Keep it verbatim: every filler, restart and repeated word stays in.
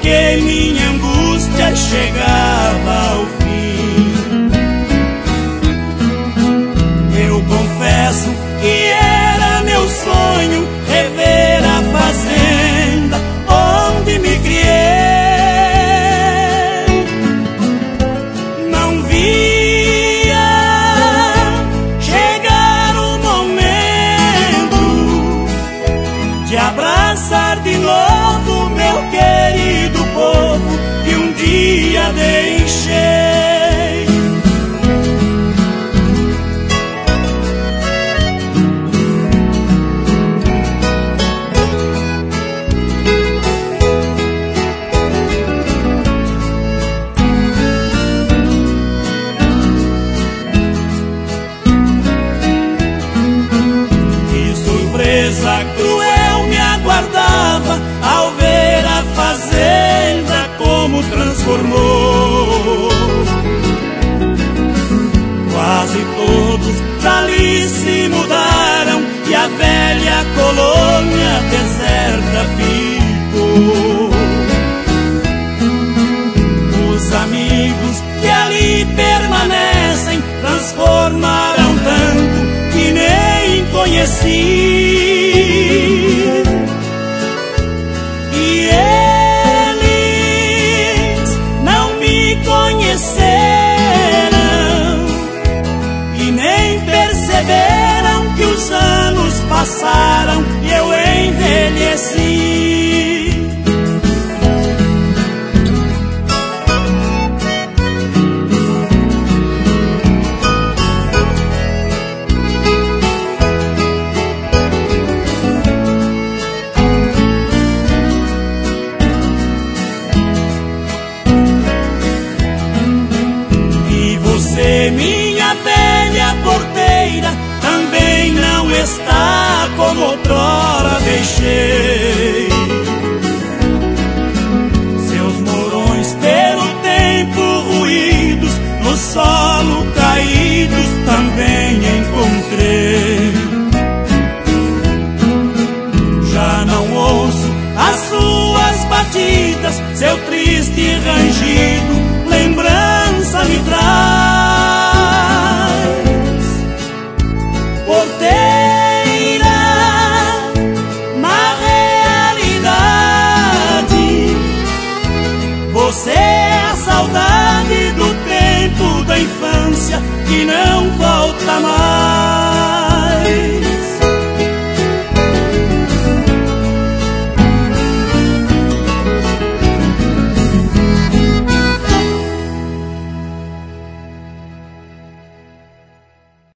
porque minha angústia chegava ao fim. Eu confesso que era meu sonho rever a fazenda onde me criei. Não via chegar o momento de abraçar de novo meu querido povo que um dia deixei. Cruel me aguardava ao ver a fazenda como transformou. Quase todos dali se mudaram e a velha colônia deserta ficou. Os amigos que ali permanecem transformaram tanto que nem conheci. E eles não me conheceram e nem perceberam que os anos passaram e eu envelheci. Minha velha porteira também não está como outrora deixei. Seus morões pelo tempo ruídos, no solo caídos também encontrei. Já não ouço as suas batidas, seu triste rangido lembrança me traz. Você é a saudade do tempo da infância que não